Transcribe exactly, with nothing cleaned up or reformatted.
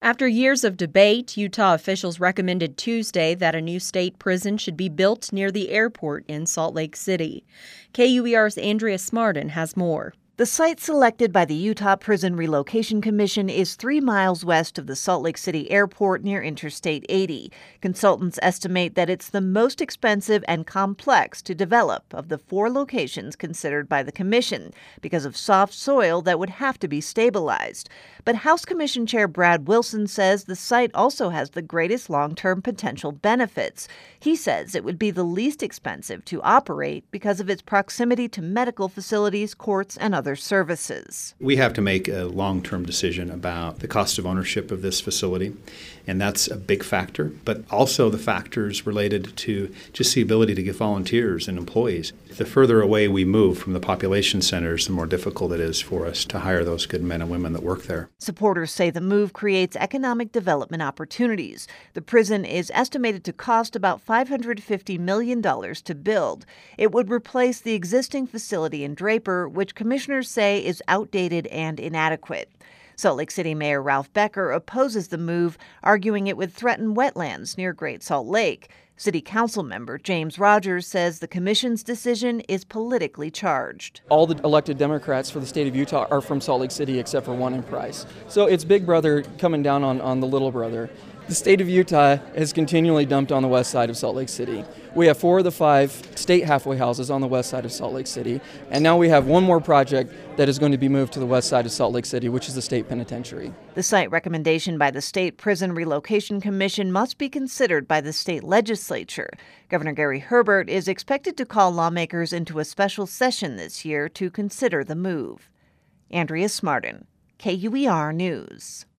After years of debate, Utah officials recommended Tuesday that a new state prison should be built near the airport in Salt Lake City. K U E R's Andrea Smartin has more. The site selected by the Utah Prison Relocation Commission is three miles west of the Salt Lake City Airport near Interstate eighty. Consultants estimate that it's the most expensive and complex to develop of the four locations considered by the commission because of soft soil that would have to be stabilized. But House Commission Chair Brad Wilson says the site also has the greatest long-term potential benefits. He says it would be the least expensive to operate because of its proximity to medical facilities, courts, and other services. We have to make a long-term decision about the cost of ownership of this facility, and that's a big factor, but also the factors related to just the ability to get volunteers and employees. The further away we move from the population centers, the more difficult it is for us to hire those good men and women that work there. Supporters say the move creates economic development opportunities. The prison is estimated to cost about five hundred fifty million dollars to build. It would replace the existing facility in Draper, which commissioners say is outdated and inadequate. Salt Lake City Mayor Ralph Becker opposes the move, arguing it would threaten wetlands near Great Salt Lake. City Council member James Rogers says the commission's decision is politically charged. All the elected Democrats for the state of Utah are from Salt Lake City except for one in Price. So it's Big Brother coming down on, on the little brother. The state of Utah has continually dumped on the west side of Salt Lake City. We have four of the five state halfway houses on the west side of Salt Lake City, and now we have one more project that is going to be moved to the west side of Salt Lake City, which is the state penitentiary. The site recommendation by the State Prison Relocation Commission must be considered by the state legislature. Governor Gary Herbert is expected to call lawmakers into a special session this year to consider the move. Andrea Smartin, K U E R News.